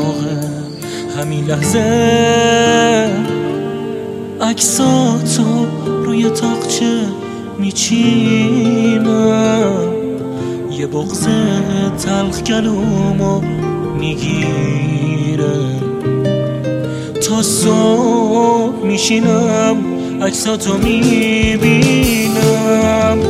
موقع همین لحظه عکساتو روی تاقچه میچینم، یه بغض تلخ گلومو میگیره، تا صبح میشینم عکساتو میبینم،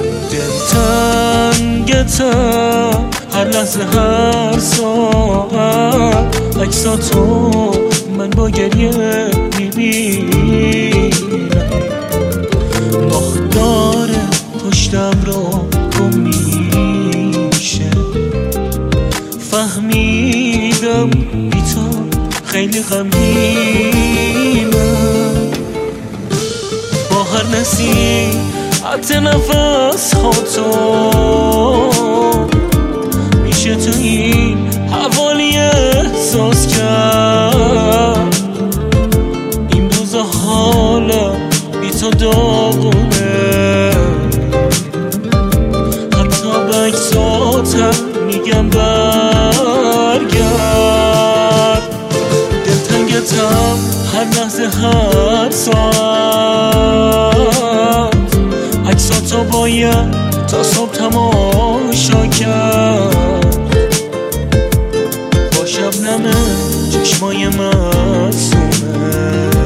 دلتنگتم هر لحظه هر ساعت، عکساتو من با گریه میبینم، ماه داره پشتم رو گم میشه، فهمیدم بی تو خیلی غمگینم، با هر نصیحت نفس هاتو میشه تو این حوالی احساس کرد، این روزا حالا بی تو داغونه، حتی به عکساتم میگم برگرد، دلتنگتم هر لحظه هر ساعت، عکساتو باید تا صبح تماشا کرد، با شبنم چشمای معصومه،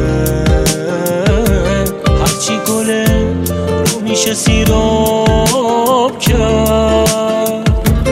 هرچی گله رو میشه سیراب کرد.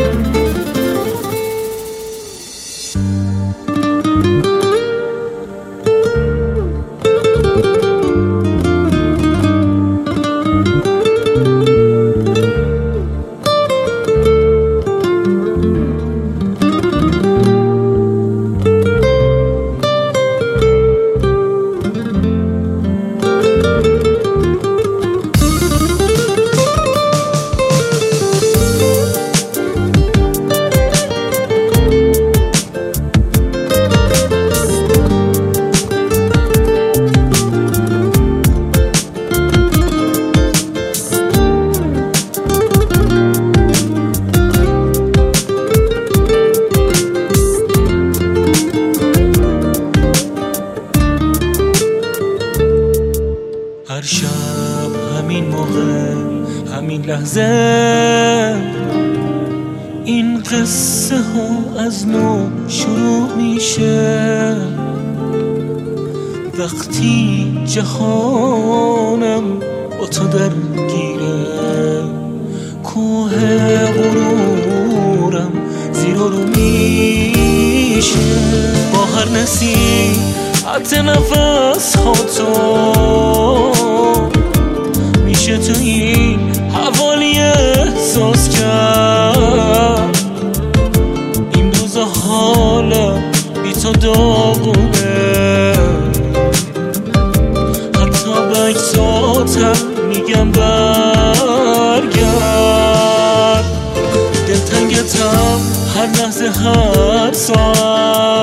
هر شب همین موقع همین لحظه این قصه ها از نو شروع میشه، وقتی جهانم با تو درگیره، کوه غرورم زیر و رو میشه، با هر نصیحت نفس هاتو میشه تو این حوالی احساس کرد، این روزا حالا بی تو داغونه، حتی به عکساتم میگم برگرد، دلتنگتم هر لحظه هر ساعت،